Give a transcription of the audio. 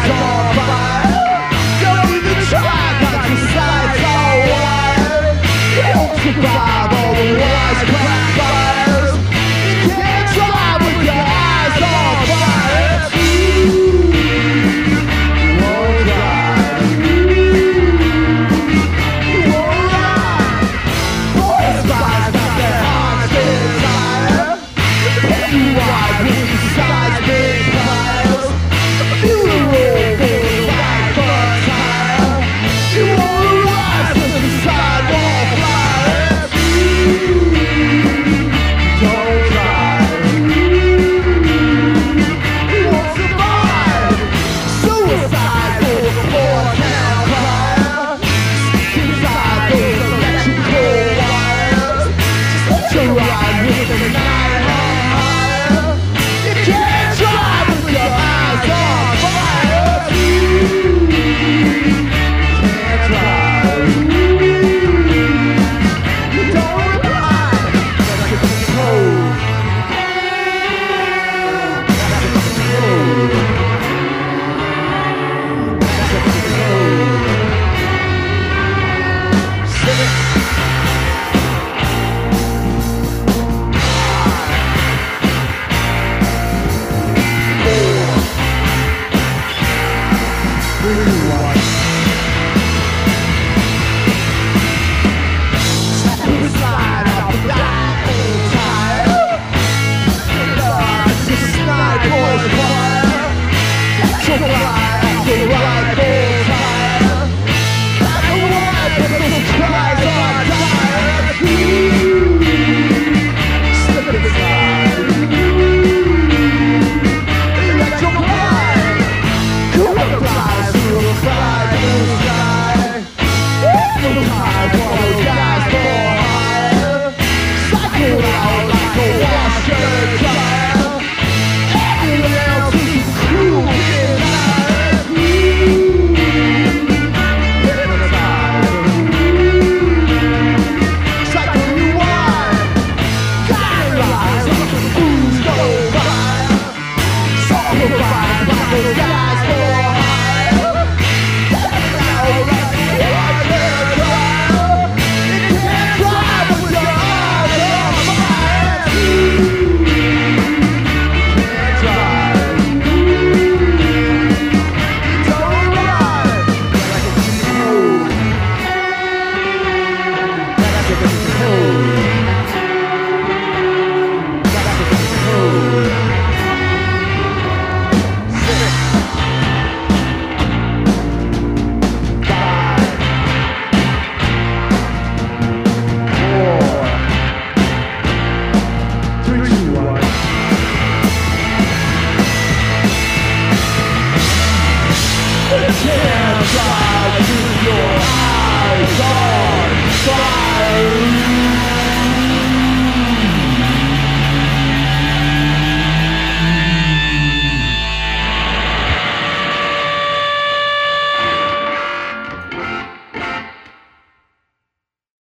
eyes on fire. Don't even try, 'cause your sights are wide. You won't survive all the wisecrack fires. You can't drive with your eyes on fire. You won't drive. You won't ride. Boys spies got their hearts desire. You ride with your sides big fires. You roll for the right front tire. You won't rise with the sidewalk fires. Don't drive. You won't survive. Suicide for the floor town fire. Inside those electrical wires. Just let you ride with the night on higher. You can't drive with your eyes on fire. Can't drive. You don't ride. Gotta get control. Gotta get control. Gotta get control. Sing it. Can't drive with your eyes on fire.